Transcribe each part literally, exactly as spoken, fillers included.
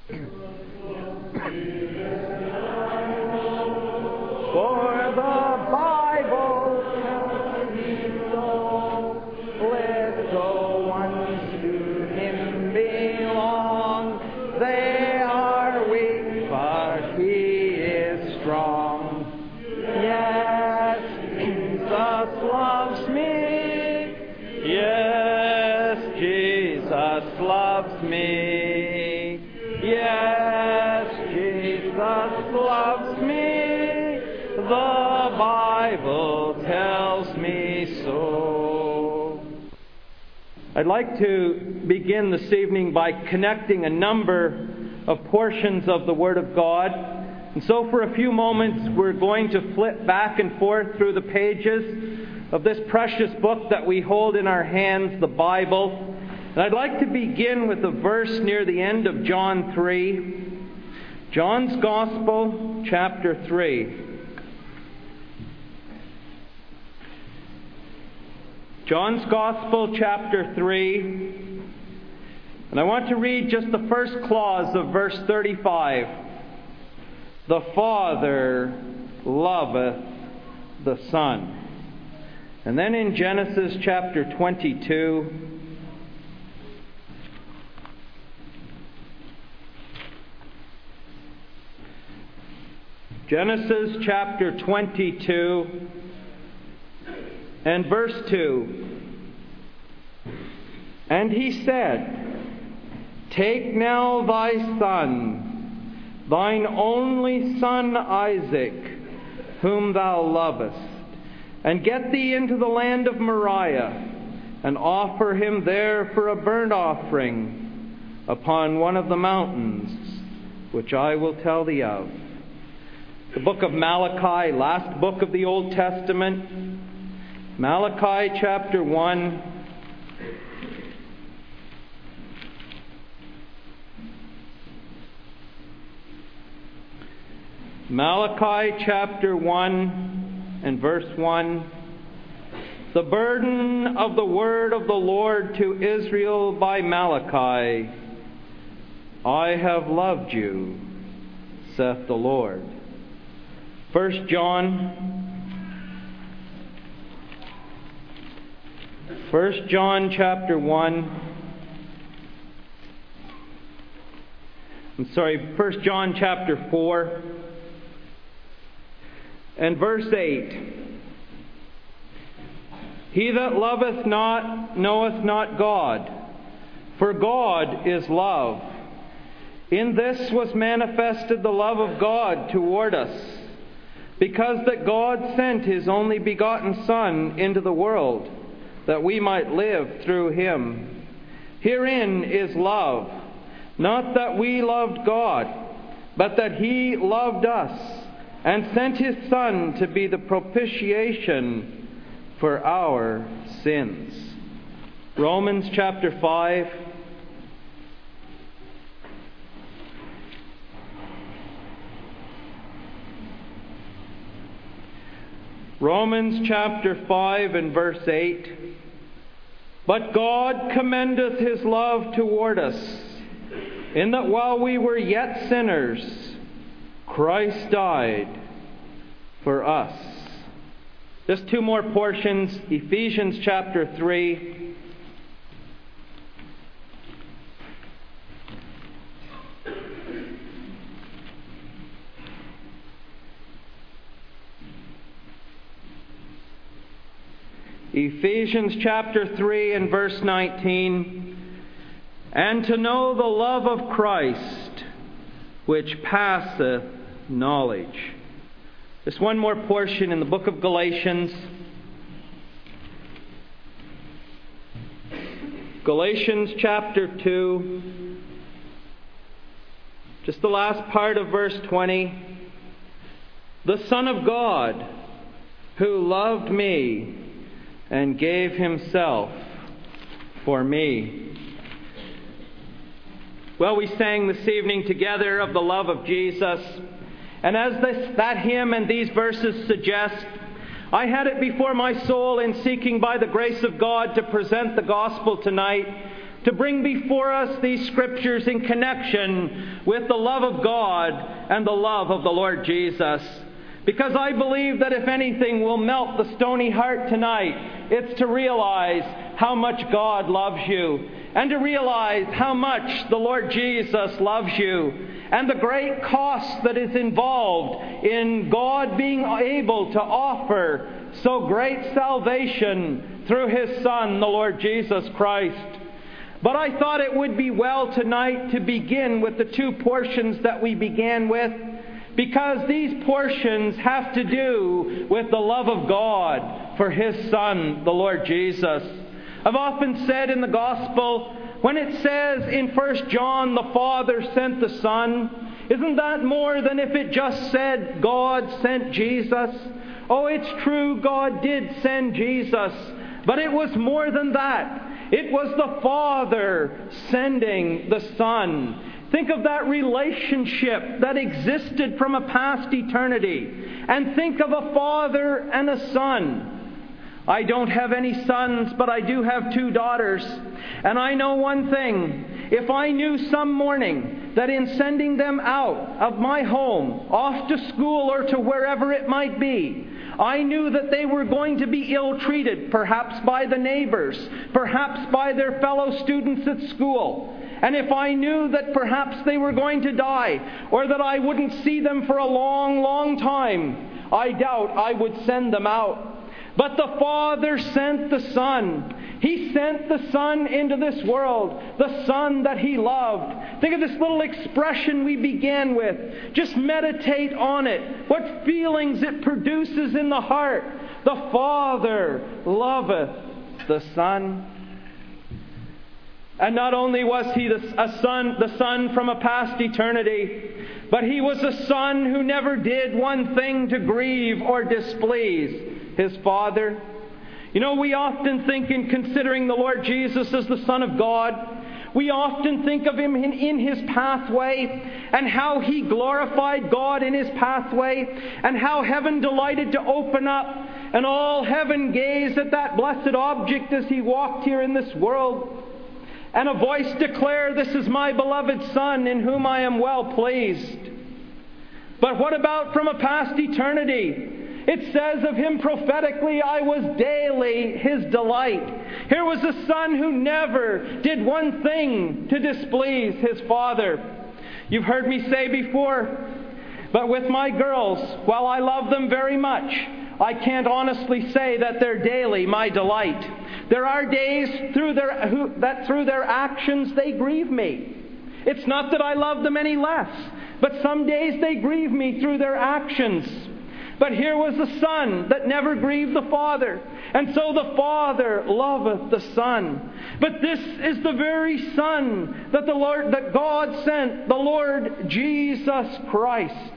For the Bible tells me so, little ones to Him belong. They are weak, but He is strong. Yes, Jesus loves me. Yes, Jesus loves me. Yes, Jesus loves me. The Bible tells me so. I'd like to begin this evening by connecting a number of portions of the Word of God. And so for a few moments we're going to flip back and forth through the pages of this precious book that we hold in our hands, the Bible. And I'd like to begin with a verse near the end of John three. John's Gospel, chapter three. John's Gospel, chapter three. And I want to read just the first clause of verse thirty-five. The Father loveth the Son. And then in Genesis chapter twenty-two, Genesis chapter twenty-two and verse two. And he said, Take now thy son, thine only son Isaac, whom thou lovest, and get thee into the land of Moriah, and offer him there for a burnt offering upon one of the mountains, which I will tell thee of. The book of Malachi, last book of the Old Testament, Malachi chapter one. Malachi chapter one and verse one. The burden of the word of the Lord to Israel by Malachi. I have loved you, saith the Lord. First John. First John chapter one. I'm sorry, First John chapter four. And verse eight. He that loveth not knoweth not God, for God is love. In this was manifested the love of God toward us, because that God sent His only begotten Son into the world, that we might live through Him. Herein is love, not that we loved God, but that He loved us, and sent His Son to be the propitiation for our sins. Romans chapter five. Romans chapter five and verse eight. But God commendeth His love toward us, in that while we were yet sinners, Christ died for us. Just two more portions. Ephesians chapter three. Ephesians chapter three and verse nineteen. And to know the love of Christ, which passeth knowledge. Just one more portion in the book of Galatians. Galatians chapter two. Just the last part of verse twenty. The Son of God, who loved me and gave Himself for me. Well, we sang this evening together of the love of Jesus. And as this, that hymn and these verses suggest, I had it before my soul in seeking by the grace of God to present the gospel tonight, to bring before us these scriptures in connection with the love of God and the love of the Lord Jesus. Because I believe that if anything will melt the stony heart tonight, it's to realize how much God loves you, and to realize how much the Lord Jesus loves you, and the great cost that is involved in God being able to offer so great salvation through His Son, the Lord Jesus Christ. But I thought it would be well tonight to begin with the two portions that we began with, because these portions have to do with the love of God for His Son, the Lord Jesus. I've often said in the Gospel, when it says in First John, the Father sent the Son, isn't that more than if it just said God sent Jesus? Oh, it's true, God did send Jesus, but it was more than that. It was the Father sending the Son. Think of that relationship that existed from a past eternity. And think of a father and a son. I don't have any sons, but I do have two daughters. And I know one thing. If I knew some morning that in sending them out of my home, off to school or to wherever it might be, I knew that they were going to be ill-treated, perhaps by the neighbors, perhaps by their fellow students at school. And if I knew that perhaps they were going to die, or that I wouldn't see them for a long, long time, I doubt I would send them out. But the Father sent the Son. He sent the Son into this world, the Son that He loved. Think of this little expression we began with. Just meditate on it. What feelings it produces in the heart. The Father loveth the Son. And not only was He the, a son, the Son from a past eternity, but He was a Son who never did one thing to grieve or displease His Father. You know, we often think in considering the Lord Jesus as the Son of God, we often think of Him in, in His pathway, and how He glorified God in His pathway, and how heaven delighted to open up, and all heaven gazed at that blessed object as He walked here in this world. And a voice declared, "This is my beloved Son, in whom I am well pleased." But what about from a past eternity? It says of Him prophetically, "I was daily His delight." Here was a Son who never did one thing to displease His Father. You've heard me say before, but with my girls, while I love them very much, I can't honestly say that they're daily my delight. There are days through their, who, that through their actions they grieve me. It's not that I love them any less, but some days they grieve me through their actions. But here was the Son that never grieved the Father. And so the Father loveth the Son. But this is the very Son that the Lord, that God sent, the Lord Jesus Christ.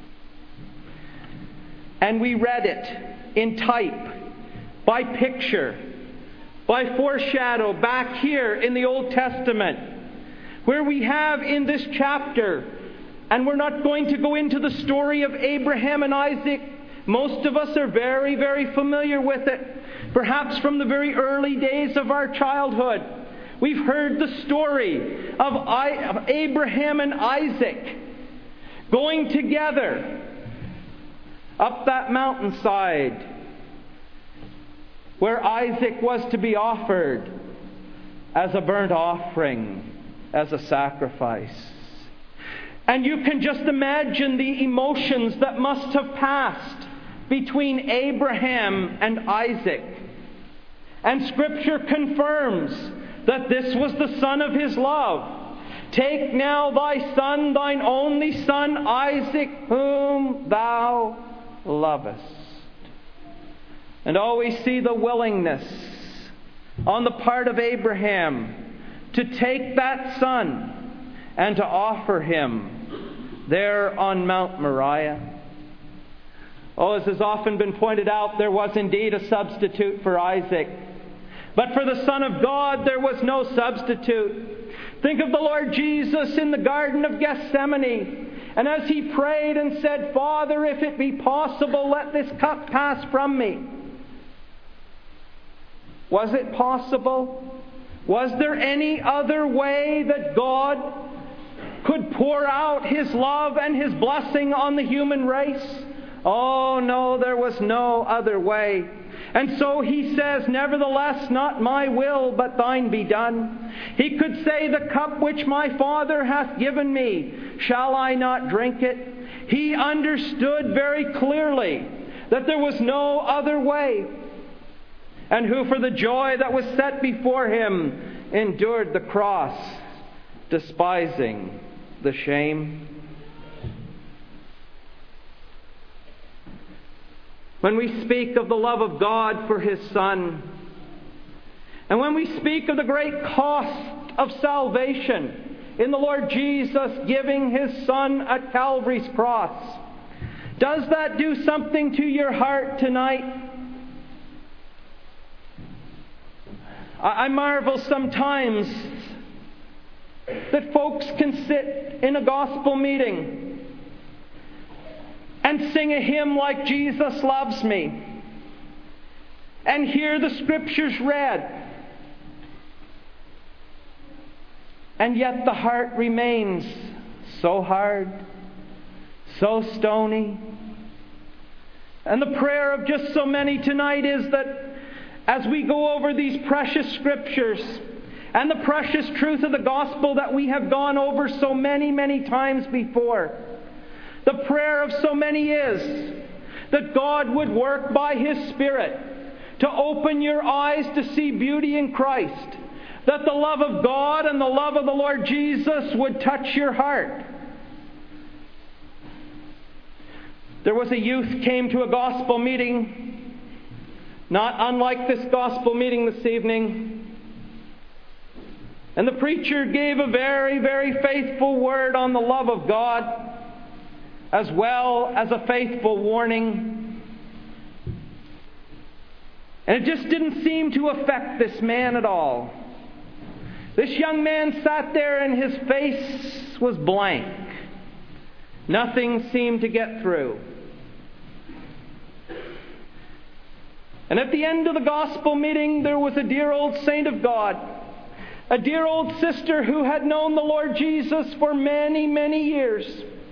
And we read it in type, by picture, by foreshadow back here in the Old Testament, where we have in this chapter, and we're not going to go into the story of Abraham and Isaac. Most of us are very, very familiar with it. Perhaps from the very early days of our childhood, we've heard the story of, I, of Abraham and Isaac going together up that mountainside where Isaac was to be offered as a burnt offering, as a sacrifice. And you can just imagine the emotions that must have passed between Abraham and Isaac. And Scripture confirms that this was the son of his love. "Take now thy son, thine only son, Isaac, whom thou lovest." And oh, we see the willingness on the part of Abraham to take that son and to offer him there on Mount Moriah. Oh, as has often been pointed out, there was indeed a substitute for Isaac. But for the Son of God, there was no substitute. Think of the Lord Jesus in the Garden of Gethsemane. And as He prayed and said, "Father, if it be possible, let this cup pass from me." Was it possible? Was there any other way that God could pour out His love and His blessing on the human race? Oh, no, there was no other way. And so He says, nevertheless, not my will, but thine be done. He could say, the cup which my Father hath given me, shall I not drink it? He understood very clearly that there was no other way. And who for the joy that was set before Him endured the cross, despising the shame. When we speak of the love of God for His Son, and when we speak of the great cost of salvation in the Lord Jesus giving His Son at Calvary's cross, does that do something to your heart tonight? I marvel sometimes that folks can sit in a gospel meeting and sing a hymn like Jesus Loves Me, and hear the Scriptures read, and yet the heart remains so hard, so stony. And the prayer of just so many tonight is that as we go over these precious Scriptures and the precious truth of the gospel that we have gone over so many, many times before, the prayer of so many is that God would work by His Spirit to open your eyes to see beauty in Christ, that the love of God and the love of the Lord Jesus would touch your heart. There was a youth came to a gospel meeting, not unlike this gospel meeting this evening. And the preacher gave a very, very faithful word on the love of God, as well as a faithful warning. And it just didn't seem to affect this man at all. This young man sat there and his face was blank. Nothing seemed to get through. And at the end of the gospel meeting, there was a dear old saint of God, a dear old sister who had known the Lord Jesus for many, many years.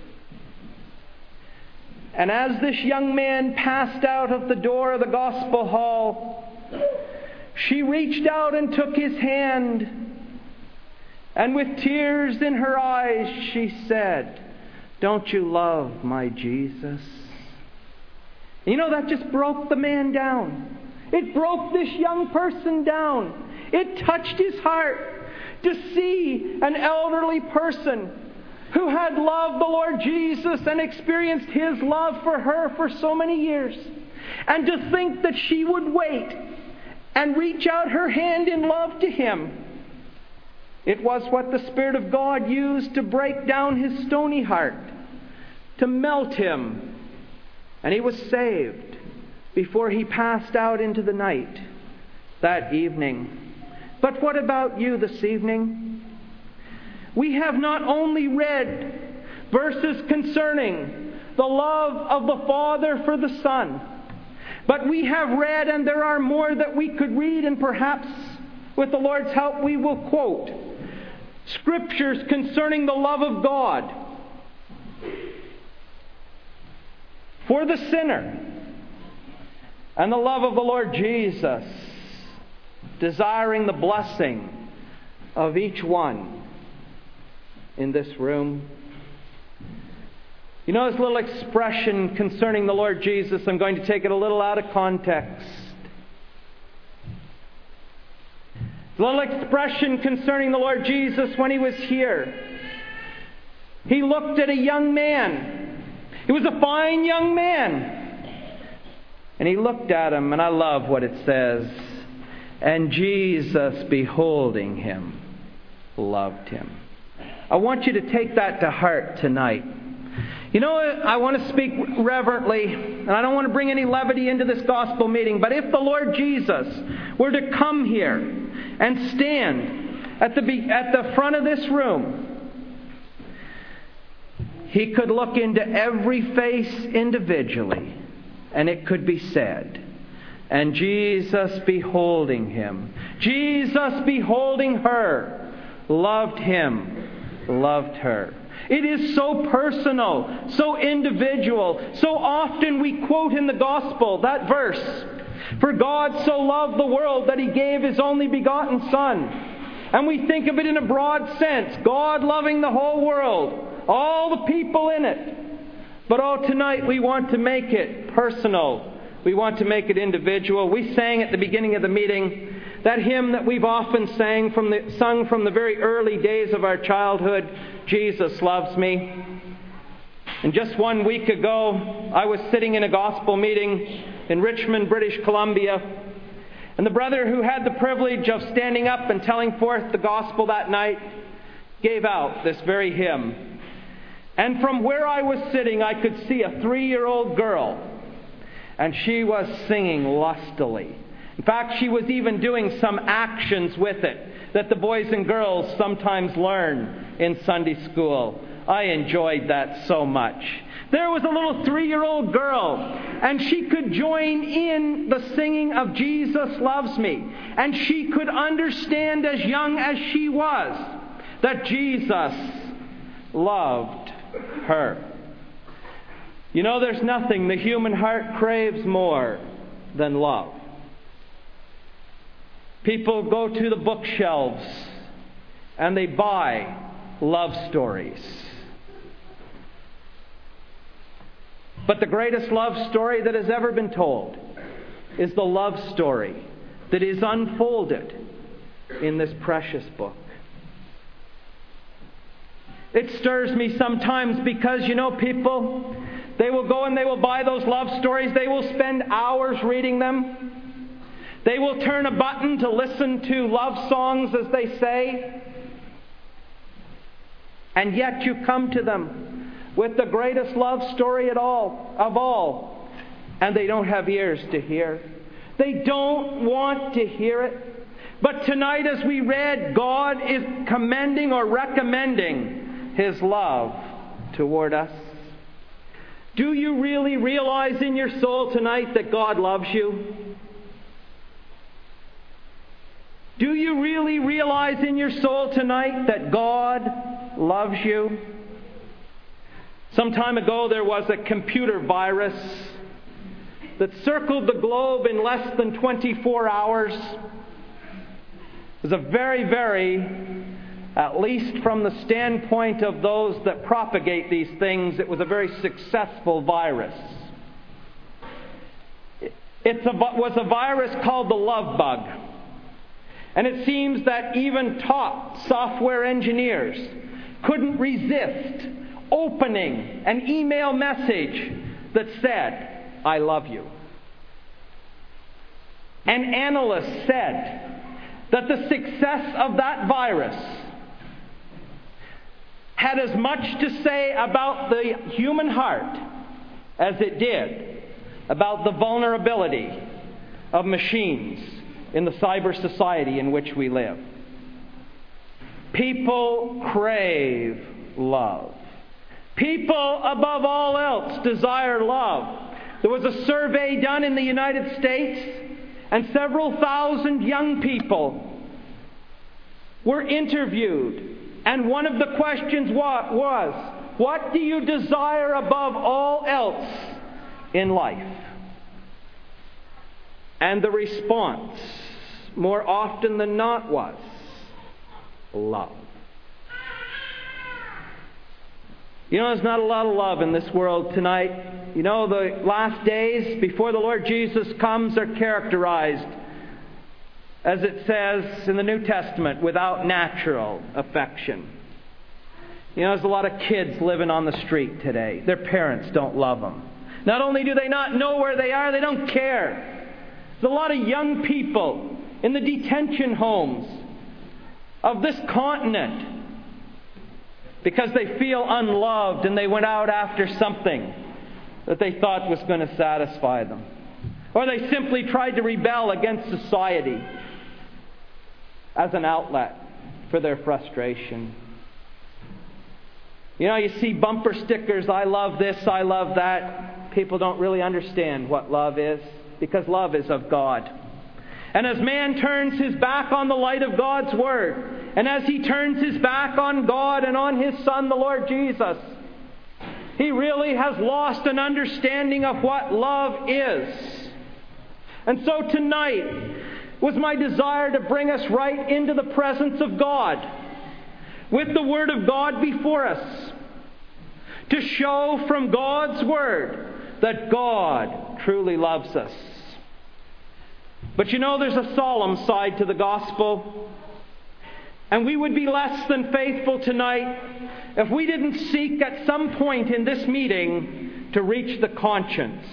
And as this young man passed out of the door of the gospel hall, she reached out and took his hand, and with tears in her eyes, she said, "Don't you love my Jesus?" You know, that just broke the man down. It broke this young person down. It touched his heart to see an elderly person who had loved the Lord Jesus and experienced His love for her for so many years. And to think that she would wait and reach out her hand in love to Him. It was what the Spirit of God used to break down his stony heart, to melt him. And he was saved before he passed out into the night that evening. But what about you this evening? We have not only read verses concerning the love of the Father for the Son, but we have read, and there are more that we could read, and perhaps with the Lord's help we will quote, Scriptures concerning the love of God for the sinner, and the love of the Lord Jesus, desiring the blessing of each one in this room. You know, this little expression concerning the Lord Jesus, I'm going to take it a little out of context. The little expression concerning the Lord Jesus when He was here. He looked at a young man. He was a fine young man. And He looked at him, and I love what it says. And Jesus, beholding him, loved him. I want you to take that to heart tonight. You know, I want to speak reverently, and I don't want to bring any levity into this gospel meeting, but if the Lord Jesus were to come here and stand at the, at the front of this room, He could look into every face individually, and it could be said, And Jesus, beholding him, Jesus, beholding her, loved him, loved her. It is so personal, so individual. So often we quote in the gospel that verse, "For God so loved the world that he gave his only begotten Son." And we think of it in a broad sense, God loving the whole world, all the people in it. But oh, tonight we want to make it personal. We want to make it individual. We sang at the beginning of the meeting that hymn that we've often sang from the, sung from the very early days of our childhood, "Jesus Loves Me." And just one week ago, I was sitting in a gospel meeting in Richmond, British Columbia, and the brother who had the privilege of standing up and telling forth the gospel that night gave out this very hymn. And from where I was sitting, I could see a three-year-old girl, and she was singing lustily. In fact, she was even doing some actions with it that the boys and girls sometimes learn in Sunday school. I enjoyed that so much. There was a little three-year-old girl, and she could join in the singing of "Jesus Loves Me." And she could understand, as young as she was, that Jesus loved her. You know, there's nothing the human heart craves more than love. People go to the bookshelves and they buy love stories. But the greatest love story that has ever been told is the love story that is unfolded in this precious book. It stirs me sometimes because, you know, people, they will go and they will buy those love stories. They will spend hours reading them. They will turn a button to listen to love songs, as they say. And yet you come to them with the greatest love story at all, of all, and they don't have ears to hear. They don't want to hear it. But tonight, as we read, God is commending or recommending his love toward us. Do you really realize in your soul tonight that God loves you? Do you really realize in your soul tonight that God loves you? Some time ago there was a computer virus that circled the globe in less than twenty-four hours. It was a very, very, at least from the standpoint of those that propagate these things, it was a very successful virus. It was a virus called the love bug. And it seems that even top software engineers couldn't resist opening an email message that said, "I love you." And analysts said that the success of that virus had as much to say about the human heart as it did about the vulnerability of machines in the cyber society in which we live. People crave love. People, above all else, desire love. There was a survey done in the United States, and several thousand young people were interviewed. And one of the questions was, what do you desire above all else in life? And the response, more often than not, was love. You know, there's not a lot of love in this world tonight. You know, the last days before the Lord Jesus comes are characterized, as it says in the New Testament, without natural affection. You know, there's a lot of kids living on the street today. Their parents don't love them. Not only do they not know where they are, they don't care. There's a lot of young people in the detention homes of this continent because they feel unloved and they went out after something that they thought was going to satisfy them. Or they simply tried to rebel against society as an outlet for their frustration. You know, you see bumper stickers, "I love this, I love that." People don't really understand what love is. because love is of God. And as man turns his back on the light of God's Word, and as he turns his back on God and on His Son, the Lord Jesus, he really has lost an understanding of what love is. And so tonight was my desire to bring us right into the presence of God, with the Word of God before us, to show from God's Word that God truly loves us. But you know, there's a solemn side to the gospel. And we would be less than faithful tonight if we didn't seek at some point in this meeting to reach the conscience.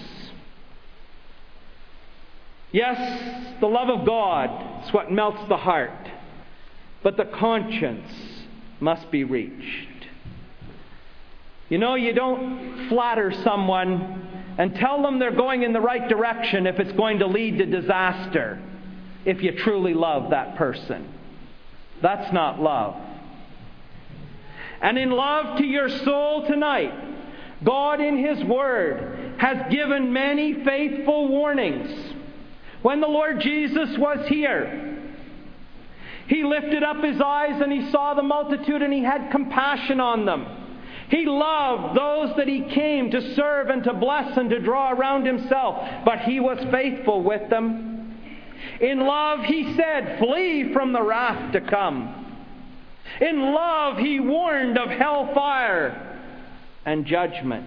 Yes, the love of God is what melts the heart, but the conscience must be reached. You know, you don't flatter someone and tell them they're going in the right direction if it's going to lead to disaster, if you truly love that person. That's not love. And in love to your soul tonight, God in His Word has given many faithful warnings. When the Lord Jesus was here, He lifted up His eyes and He saw the multitude and He had compassion on them. He loved those that He came to serve and to bless and to draw around Himself, but He was faithful with them. In love, He said, "Flee from the wrath to come." In love, He warned of hellfire and judgment.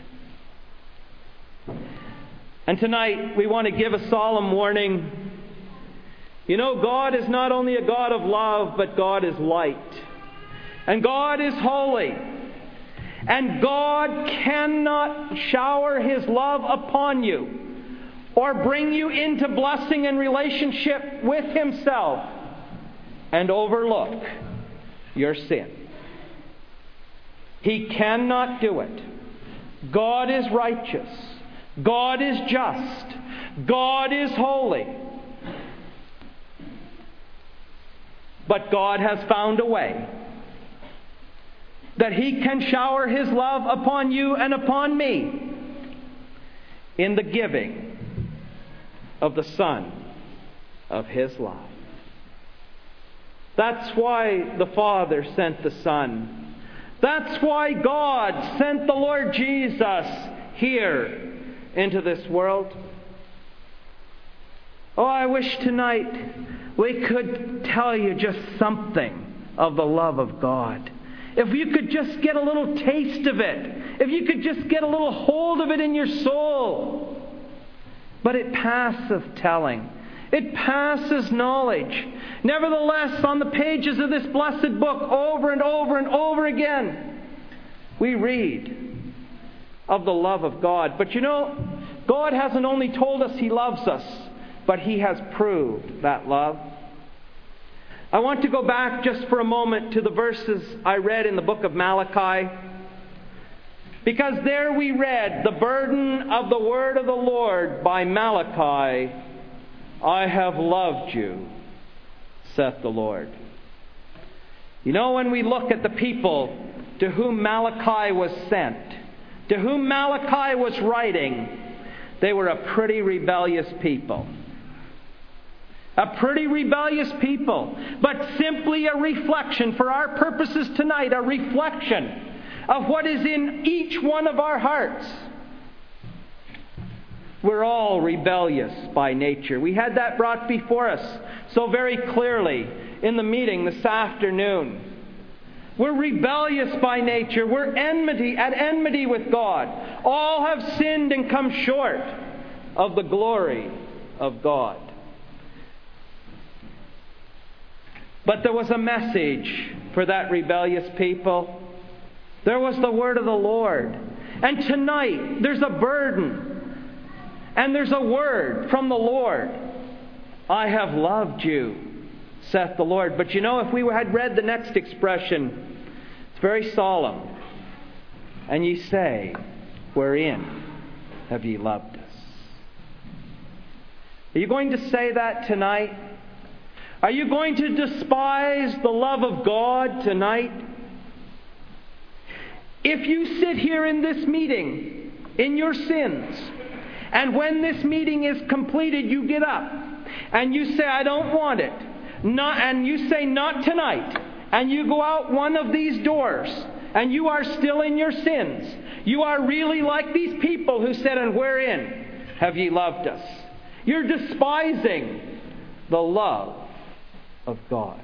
And tonight, we want to give a solemn warning. You know, God is not only a God of love, but God is light. And God is holy. And God cannot shower His love upon you or bring you into blessing and relationship with Himself and overlook your sin. He cannot do it. God is righteous. God is just. God is holy. But God has found a way that He can shower His love upon you and upon me in the giving of the Son of His love. That's why the Father sent the Son. That's why God sent the Lord Jesus here into this world. Oh, I wish tonight we could tell you just something of the love of God. If you could just get a little taste of it. If you could just get a little hold of it in your soul. But it passeth telling. It passes knowledge. Nevertheless, on the pages of this blessed book, over and over and over again, we read of the love of God. But you know, God hasn't only told us He loves us, but He has proved that love. I want to go back just for a moment to the verses I read in the book of Malachi. Because there we read the burden of the word of the Lord by Malachi. I have loved you, saith the Lord. You know, when we look at the people to whom Malachi was sent, to whom Malachi was writing, they were a pretty rebellious people. A pretty rebellious people, but simply a reflection, for our purposes tonight, a reflection of what is in each one of our hearts. We're all rebellious by nature. We had that brought before us so very clearly in the meeting this afternoon. We're rebellious by nature. We're enmity, at enmity with God. All have sinned and come short of the glory of God. But there was a message for that rebellious people. There was the word of the Lord. And tonight, there's a burden. And there's a word from the Lord. I have loved you, saith the Lord. But you know, if we had read the next expression, it's very solemn. And ye say, wherein have ye loved us? Are you going to say that tonight? Are you going to despise the love of God tonight? If you sit here in this meeting in your sins And when this meeting is completed, you get up and you say, I don't want it. Not, and you say, not tonight. And you go out one of these doors and you are still in your sins. You are really like these people who said, and wherein have ye loved us? You're despising the love of God.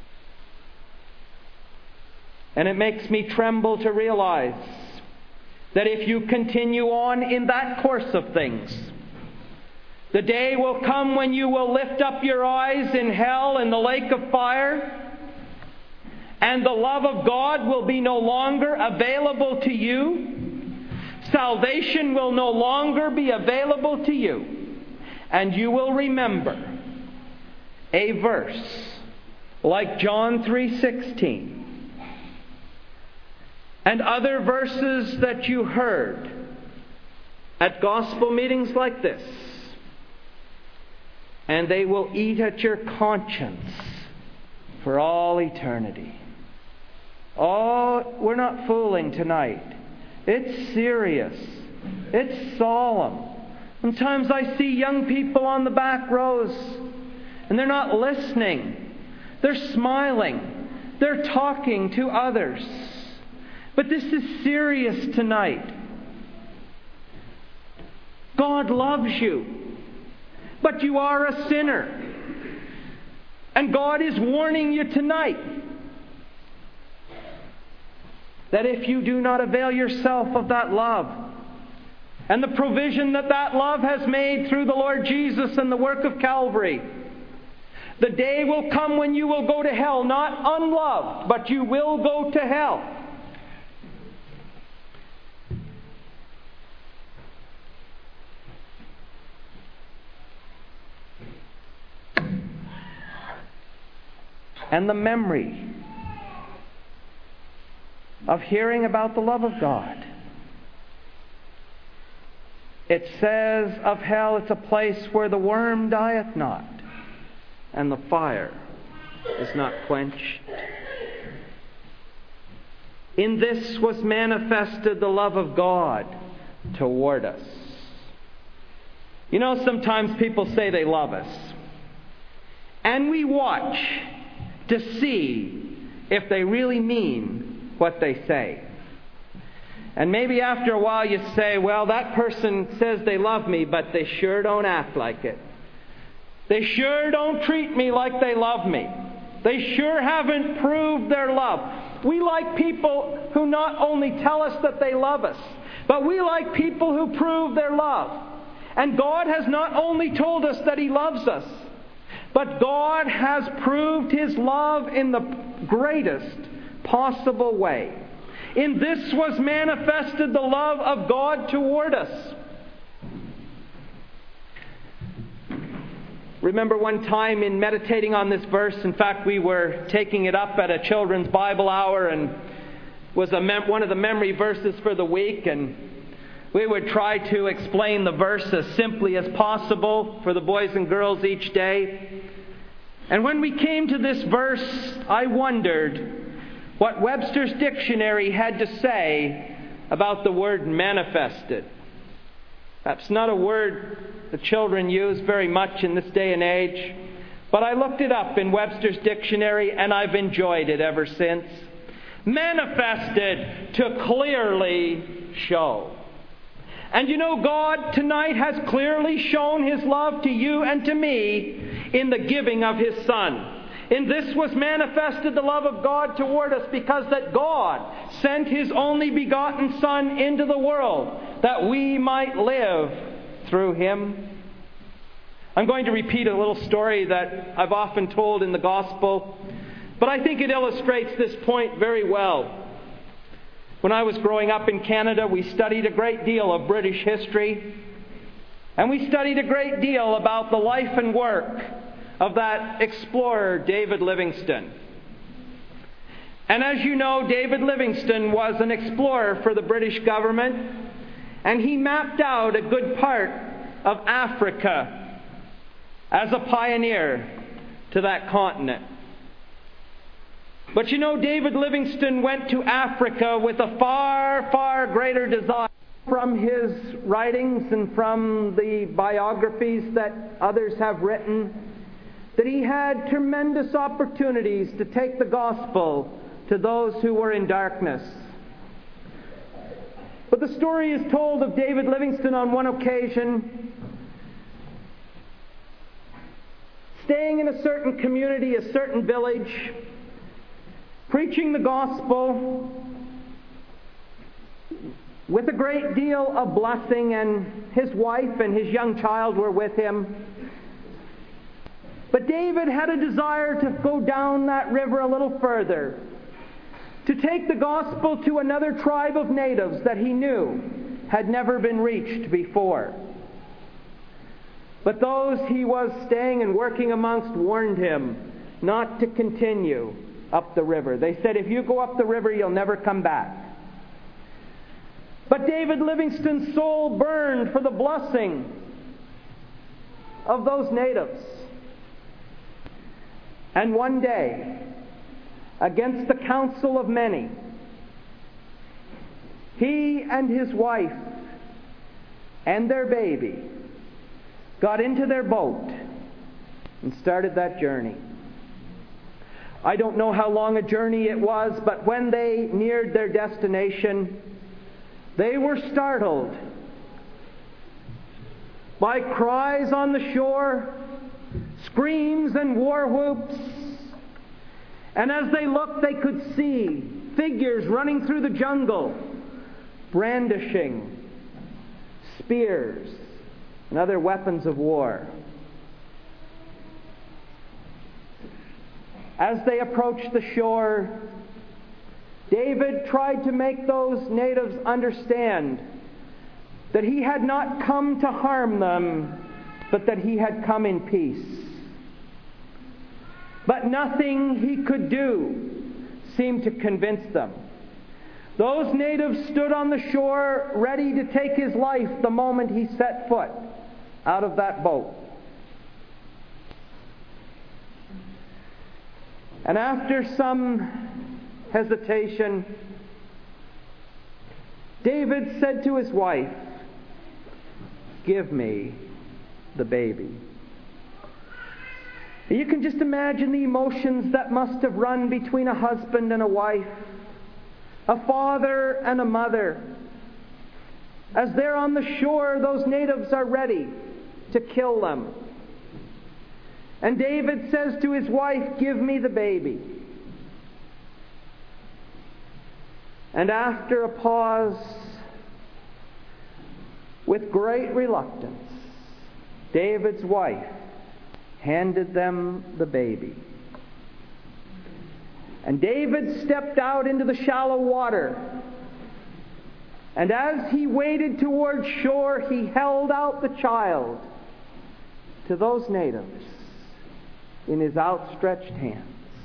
And it makes me tremble to realize that if you continue on in that course of things, the day will come when you will lift up your eyes in hell in the lake of fire, and the love of God will be no longer available to you. Salvation will no longer be available to you. And you will remember a verse like John three sixteen and other verses that you heard at gospel meetings like this. And they will eat at your conscience for all eternity. Oh, we're not fooling tonight. It's serious. It's solemn. Sometimes I see young people on the back rows, and they're not listening. They're smiling. They're talking to others. But this is serious tonight. God loves you, but you are a sinner. And God is warning you tonight that if you do not avail yourself of that love and the provision that that love has made through the Lord Jesus and the work of Calvary, the day will come when you will go to hell, not unloved, but you will go to hell. And the memory of hearing about the love of God. It says of hell, it's a place where the worm dieth not, and the fire is not quenched. In this was manifested the love of God toward us. You know, sometimes people say they love us, and we watch to see if they really mean what they say. And maybe after a while you say, well, that person says they love me, but they sure don't act like it. They sure don't treat me like they love me. They sure haven't proved their love. We like people who not only tell us that they love us, but we like people who prove their love. And God has not only told us that He loves us, but God has proved His love in the greatest possible way. In this was manifested the love of God toward us. Remember one time in meditating on this verse, in fact we were taking it up at a children's Bible hour, and was a mem- one of the memory verses for the week, and we would try to explain the verse as simply as possible for the boys and girls each day. And when we came to this verse, I wondered what Webster's dictionary had to say about the word manifested. That's not a word the children use very much in this day and age, but I looked it up in Webster's dictionary and I've enjoyed it ever since. Manifested, to clearly show. And you know, God tonight has clearly shown His love to you and to me in the giving of His Son. In this was manifested the love of God toward us, because that God sent His only begotten Son into the world that we might live through Him. I'm going to repeat a little story that I've often told in the Gospel, but I think it illustrates this point very well. When I was growing up in Canada, we studied a great deal of British history, and we studied a great deal about the life and work of that explorer, David Livingstone. And as you know, David Livingstone was an explorer for the British government, and he mapped out a good part of Africa as a pioneer to that continent. But you know, David Livingstone went to Africa with a far, far greater desire from his writings and from the biographies that others have written that he had tremendous opportunities to take the gospel to those who were in darkness. But the story is told of David Livingstone on one occasion staying in a certain community, a certain village, preaching the gospel with a great deal of blessing, and his wife and his young child were with him. But David had a desire to go down that river a little further, to take the gospel to another tribe of natives that he knew had never been reached before. But those he was staying and working amongst warned him not to continue up the river. They said, if you go up the river, you'll never come back. But David Livingstone's soul burned for the blessing of those natives. And one day, against the counsel of many, he and his wife and their baby got into their boat and started that journey. I don't know how long a journey it was, but when they neared their destination, they were startled by cries on the shore, screams and war whoops. And as they looked, they could see figures running through the jungle, brandishing spears and other weapons of war. As they approached the shore, David tried to make those natives understand that he had not come to harm them, but that he had come in peace. But nothing he could do seemed to convince them. Those natives stood on the shore ready to take his life the moment he set foot out of that boat. And after some hesitation, David said to his wife, "Give me the baby." You can just imagine the emotions that must have run between a husband and a wife, a father and a mother. As they're on the shore, those natives are ready to kill them. And David says to his wife, "Give me the baby." And after a pause, with great reluctance, David's wife handed them the baby. And David stepped out into the shallow water. And as he waded towards shore, he held out the child to those natives in his outstretched hands.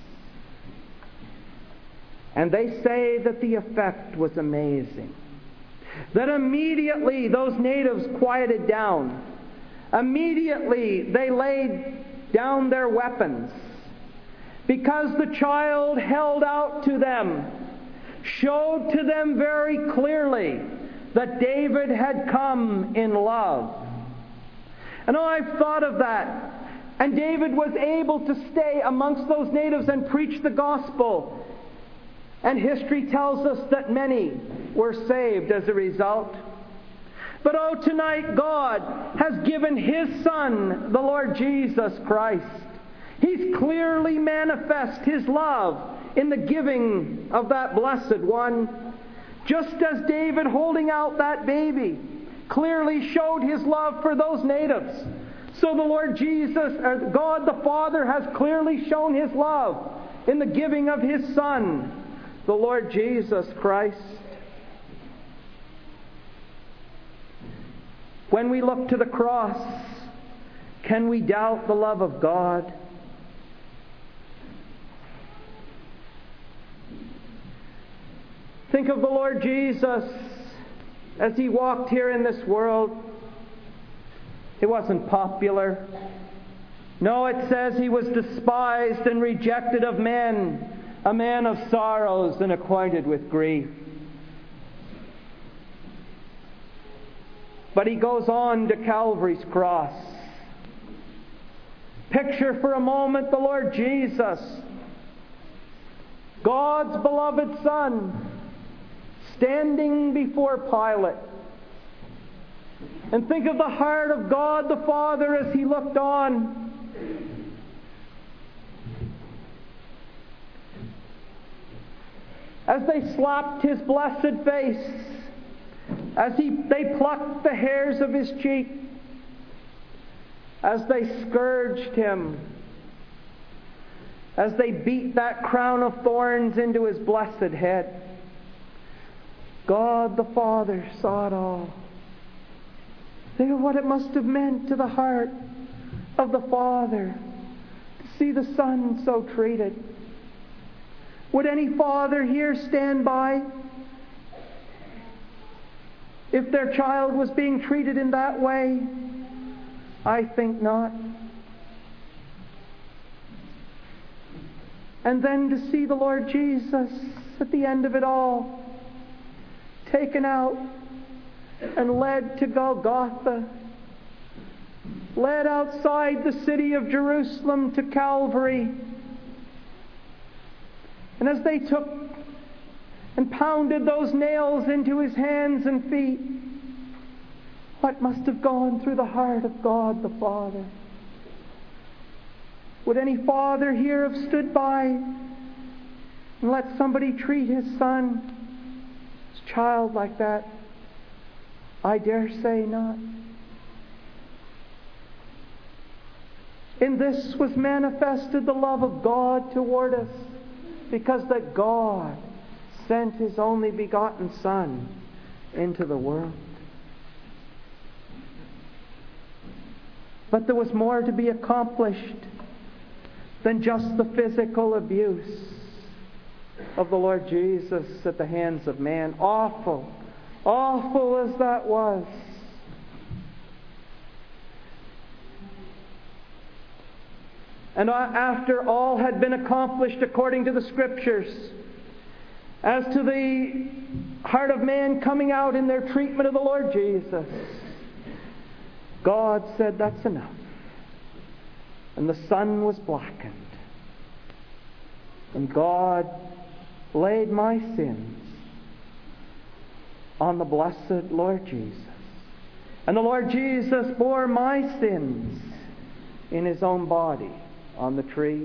And they say that the effect was amazing. That immediately those natives quieted down. Immediately they laid down their weapons, because the child held out to them showed to them very clearly that David had come in love. And I've thought of that. And David was able to stay amongst those natives and preach the gospel. And history tells us that many were saved as a result. But oh, tonight God has given His Son, the Lord Jesus Christ. He's clearly manifest His love in the giving of that blessed one. Just as David, holding out that baby, clearly showed His love for those natives, so the Lord Jesus, or God the Father, has clearly shown His love in the giving of His Son, the Lord Jesus Christ. When we look to the cross, can we doubt the love of God? Think of the Lord Jesus as He walked here in this world. He wasn't popular. No, it says He was despised and rejected of men, a man of sorrows and acquainted with grief. But he goes on to Calvary's cross. Picture for a moment the Lord Jesus, God's beloved Son, standing before Pilate. And think of the heart of God the Father as he looked on. As they slapped his blessed face, as he, they plucked the hairs of his cheek, as they scourged him, as they beat that crown of thorns into his blessed head, God the Father saw it all. Think of what it must have meant to the heart of the Father to see the Son so treated. Would any father here stand by if their child was being treated in that way? I think not. And then to see the Lord Jesus at the end of it all, taken out and led to Golgotha, led outside the city of Jerusalem to Calvary. And as they took and pounded those nails into his hands and feet, what must have gone through the heart of God the Father? Would any father here have stood by and let somebody treat his son, his child, like that? I dare say not. In this was manifested the love of God toward us, because that God sent His only begotten Son into the world. But there was more to be accomplished than just the physical abuse of the Lord Jesus at the hands of man. Awful, awful as that was. And after all had been accomplished according to the Scriptures, as to the heart of man coming out in their treatment of the Lord Jesus, God said, that's enough. And the sun was blackened. And God laid my sins on the blessed Lord Jesus. And the Lord Jesus bore my sins in His own body on the tree.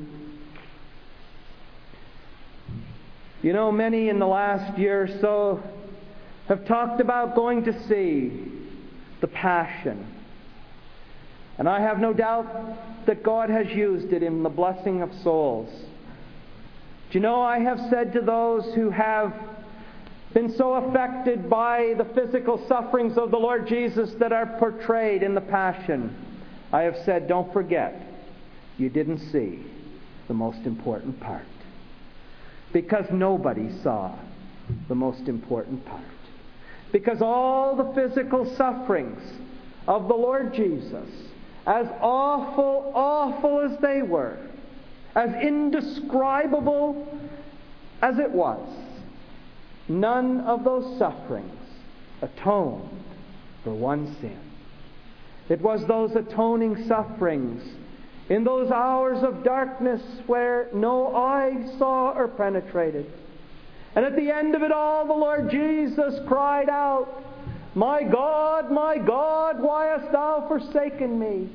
You know, many in the last year or so have talked about going to see the Passion. And I have no doubt that God has used it in the blessing of souls. Do you know, I have said to those who have been so affected by the physical sufferings of the Lord Jesus that are portrayed in the Passion, I have said, don't forget, you didn't see the most important part. Because nobody saw the most important part. Because all the physical sufferings of the Lord Jesus, as awful, awful as they were, as indescribable as it was, none of those sufferings atoned for one sin. It was those atoning sufferings in those hours of darkness where no eye saw or penetrated. And at the end of it all, the Lord Jesus cried out, "My God, my God, why hast thou forsaken me?"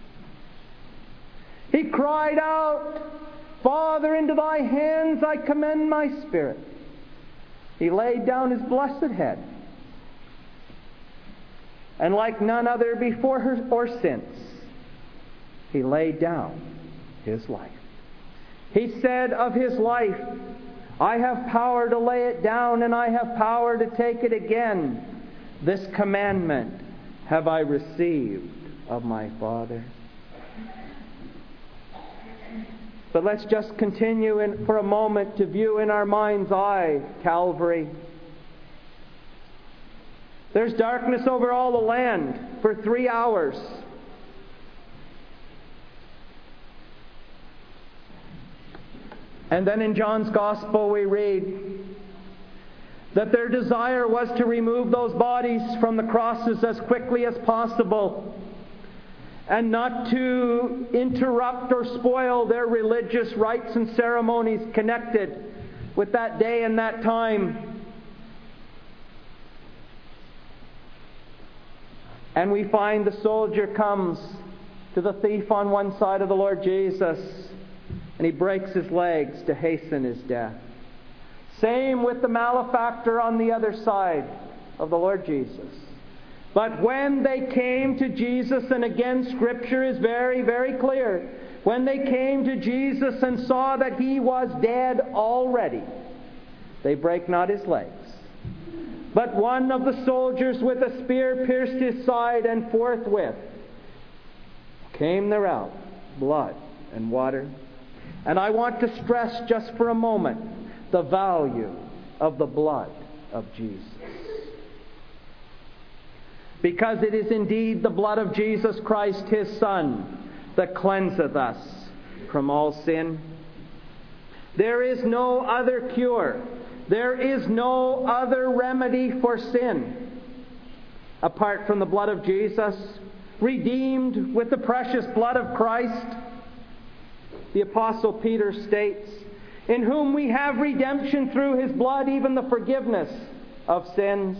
He cried out, "Father, into thy hands I commend my spirit." He laid down his blessed head. And like none other before her or since, He laid down His life. He said of His life, "I have power to lay it down, and I have power to take it again. This commandment have I received of my Father." But let's just continue in, for a moment to view in our mind's eye Calvary. There's darkness over all the land for three hours. And then in John's Gospel we read, that their desire was to remove those bodies from the crosses as quickly as possible, and not to interrupt or spoil their religious rites and ceremonies connected with that day and that time. And we find the soldier comes to the thief on one side of the Lord Jesus, and he breaks his legs to hasten his death. Same with the malefactor on the other side of the Lord Jesus. But when they came to Jesus, and again Scripture is very, very clear, when they came to Jesus and saw that he was dead already, they brake not his legs. But one of the soldiers with a spear pierced his side, and forthwith came there out blood and water. And I want to stress just for a moment the value of the blood of Jesus. Because it is indeed the blood of Jesus Christ, His Son, that cleanseth us from all sin. There is no other cure. There is no other remedy for sin apart from the blood of Jesus, redeemed with the precious blood of Christ. The Apostle Peter states, "In whom we have redemption through His blood, even the forgiveness of sins."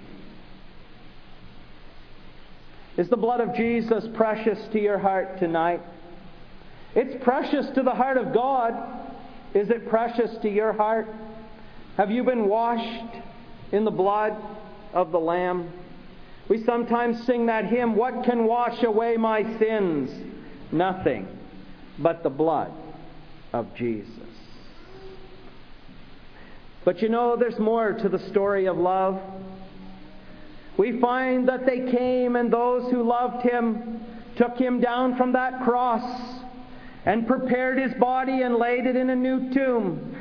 Is the blood of Jesus precious to your heart tonight? It's precious to the heart of God. Is it precious to your heart? Have you been washed in the blood of the Lamb? We sometimes sing that hymn, "What can wash away my sins? Nothing but the blood of Jesus." But you know, there's more to the story of love. We find that they came, and those who loved Him took Him down from that cross and prepared His body and laid it in a new tomb.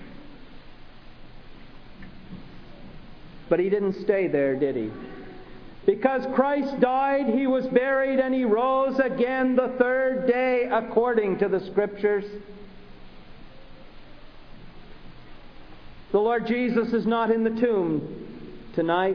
But He didn't stay there, did He? Because Christ died, He was buried, and He rose again the third day according to the Scriptures. The Lord Jesus is not in the tomb tonight.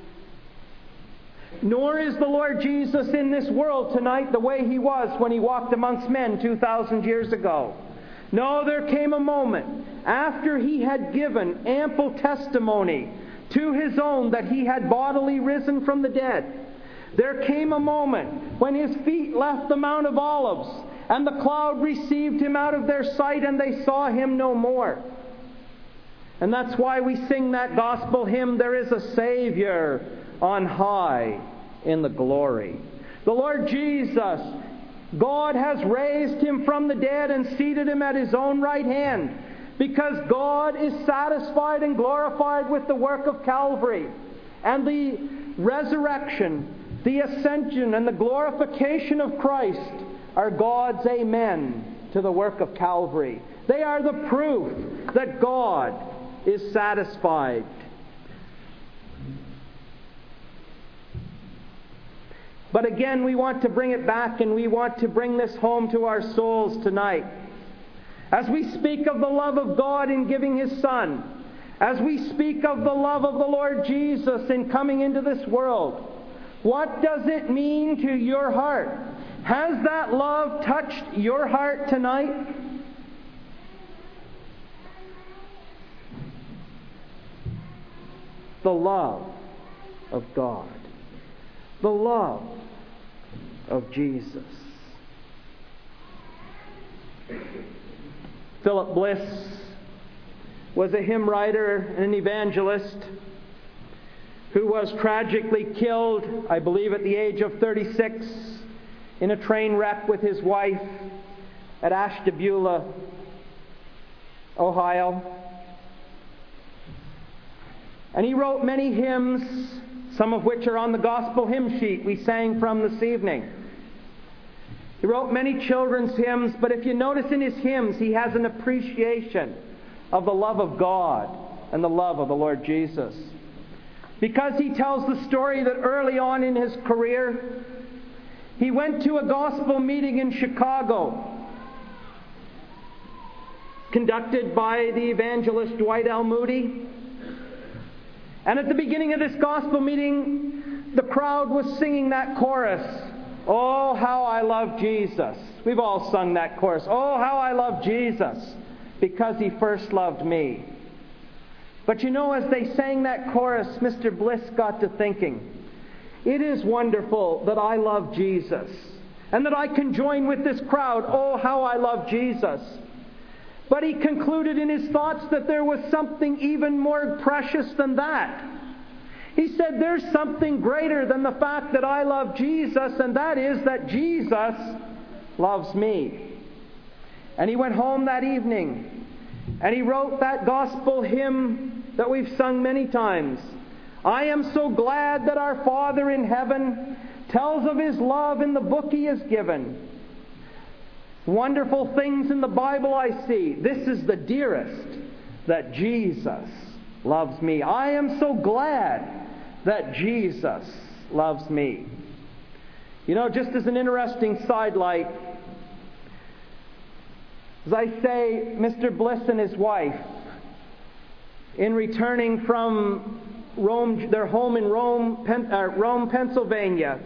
Nor is the Lord Jesus in this world tonight the way He was when He walked amongst men two thousand years ago. No, there came a moment after He had given ample testimony to His own that He had bodily risen from the dead. There came a moment when His feet left the Mount of Olives, and the cloud received Him out of their sight, and they saw Him no more. And that's why we sing that gospel hymn, "There is a Savior on high in the glory." The Lord Jesus, God has raised Him from the dead and seated Him at His own right hand, because God is satisfied and glorified with the work of Calvary. And the resurrection, the ascension, and the glorification of Christ are God's amen to the work of Calvary. They are the proof that God is satisfied. But again, we want to bring it back, and we want to bring this home to our souls tonight. As we speak of the love of God in giving His Son, as we speak of the love of the Lord Jesus in coming into this world, what does it mean to your heart? Has that love touched your heart tonight? The love of God. The love of Jesus. Philip Bliss was a hymn writer and an evangelist who was tragically killed, I believe at the age of thirty-six, in a train wreck with his wife at Ashtabula, Ohio. And he wrote many hymns, some of which are on the gospel hymn sheet we sang from this evening. He wrote many children's hymns, but if you notice in his hymns, he has an appreciation of the love of God and the love of the Lord Jesus. Because he tells the story that early on in his career, he went to a gospel meeting in Chicago, conducted by the evangelist Dwight L. Moody. And at the beginning of this gospel meeting, the crowd was singing that chorus, "Oh, how I love Jesus." We've all sung that chorus. "Oh, how I love Jesus, because He first loved me." But you know, as they sang that chorus, Mister Bliss got to thinking, it is wonderful that I love Jesus and that I can join with this crowd. Oh, how I love Jesus. But he concluded in his thoughts that there was something even more precious than that. He said, there's something greater than the fact that I love Jesus, and that is that Jesus loves me. And he went home that evening, and he wrote that gospel hymn that we've sung many times. I am so glad that our Father in heaven tells of His love in the book He has given. Wonderful things in the Bible I see. This is the dearest, that Jesus loves me. I am so glad that Jesus loves me. You know, just as an interesting sidelight, as I say, Mister Bliss and his wife, in returning from Rome, their home in Rome, Pen, uh, Rome, Pennsylvania,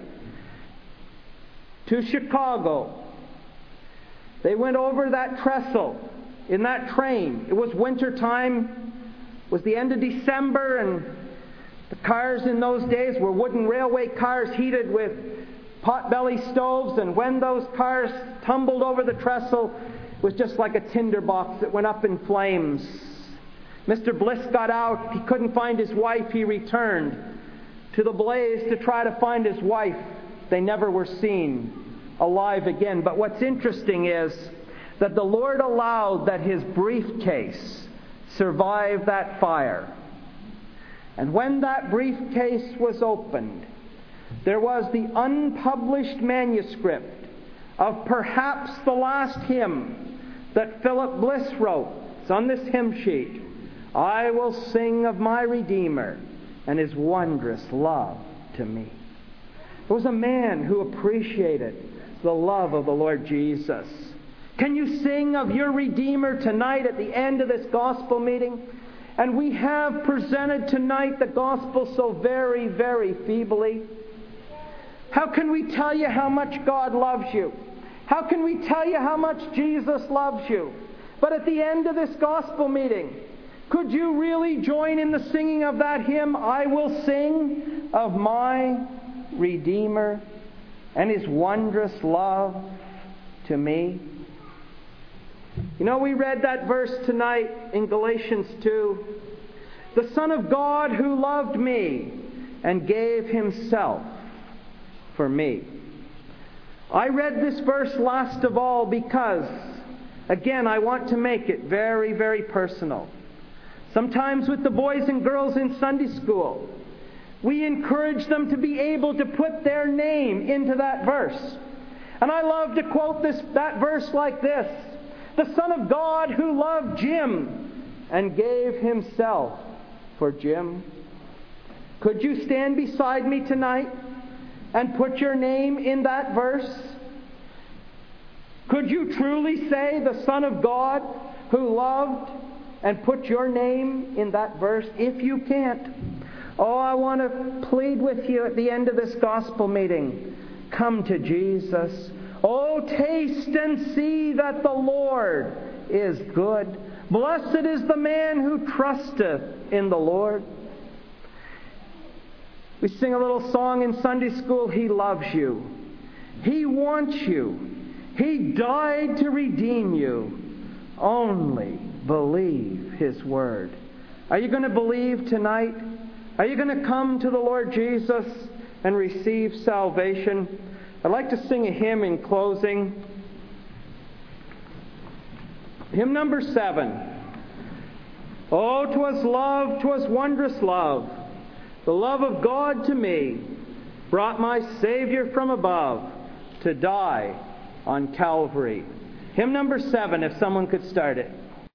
to Chicago, they went over that trestle in that train. It was winter time. It was the end of December, and the cars in those days were wooden railway cars heated with potbelly stoves, and when those cars tumbled over the trestle, it was just like a tinderbox that went up in flames. Mister Bliss got out. He couldn't find his wife. He returned to the blaze to try to find his wife. They never were seen alive again. But what's interesting is that the Lord allowed that his briefcase survive that fire. And when that briefcase was opened, there was the unpublished manuscript of perhaps the last hymn that Philip Bliss wrote. It's on this hymn sheet. I will sing of my Redeemer and His wondrous love to me. There was a man who appreciated the love of the Lord Jesus. Can you sing of your Redeemer tonight at the end of this gospel meeting? And we have presented tonight the gospel so very, very feebly. How can we tell you how much God loves you? How can we tell you how much Jesus loves you? But at the end of this gospel meeting, could you really join in the singing of that hymn, I will sing of my Redeemer and His wondrous love to me? You know, we read that verse tonight in Galatians two. The Son of God who loved me and gave Himself for me. I read this verse last of all because, again, I want to make it very, very personal. Sometimes with the boys and girls in Sunday school, we encourage them to be able to put their name into that verse. And I love to quote this that verse like this. The Son of God who loved Jim and gave Himself for Jim. Could you stand beside me tonight and put your name in that verse? Could you truly say the Son of God who loved and put your name in that verse? If you can't, oh, I want to plead with you at the end of this gospel meeting. Come to Jesus. Oh, taste and see that the Lord is good. Blessed is the man who trusteth in the Lord. We sing a little song in Sunday school, He loves you. He wants you. He died to redeem you. Only believe His word. Are you going to believe tonight? Are you going to come to the Lord Jesus and receive salvation? I'd like to sing a hymn in closing. Hymn number seven. Oh, 'twas love, 'twas wondrous love. The love of God to me brought my Savior from above to die on Calvary. Hymn number seven, if someone could start it.